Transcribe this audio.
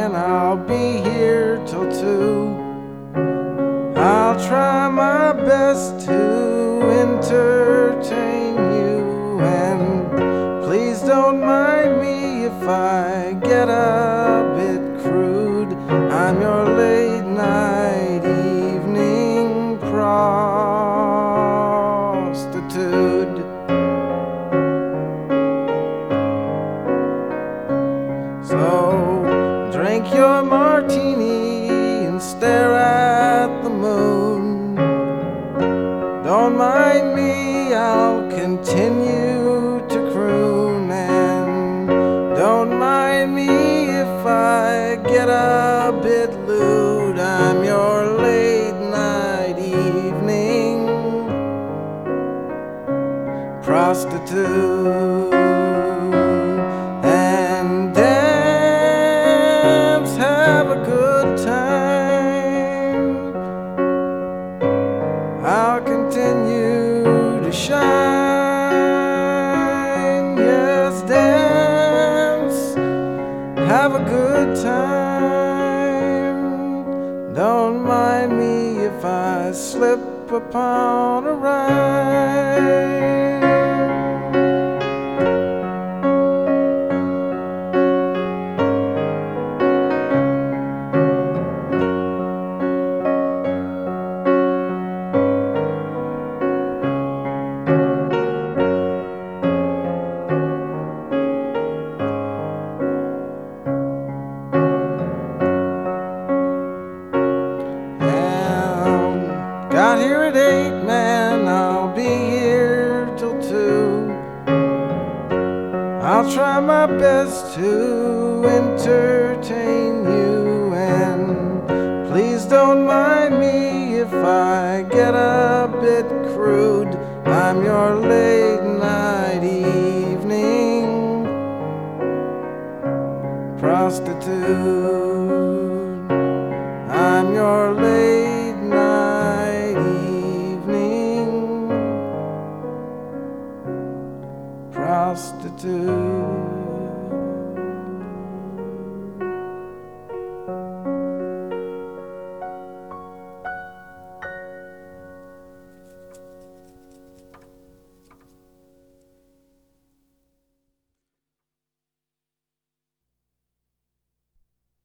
and I'll be here till 2. I'll try my best to entertain you, and please don't mind me if I get a bit crude. I'm your late night evening prostitute. So drink your martini and stare at the moon. Don't mind me, I'll continue to croon. And don't mind me if I get a bit lewd. I'm your late night evening prostitute. And dance, have a good time. I'll continue to shine. Yes, dance, have a good time. Don't mind me if I slip upon a rhyme. Got here at 8, man, I'll be here till 2. I'll try my best to entertain you, and please don't mind me if I get a bit crude. I'm your late night evening prostitute. I'm your late night evening prostitute.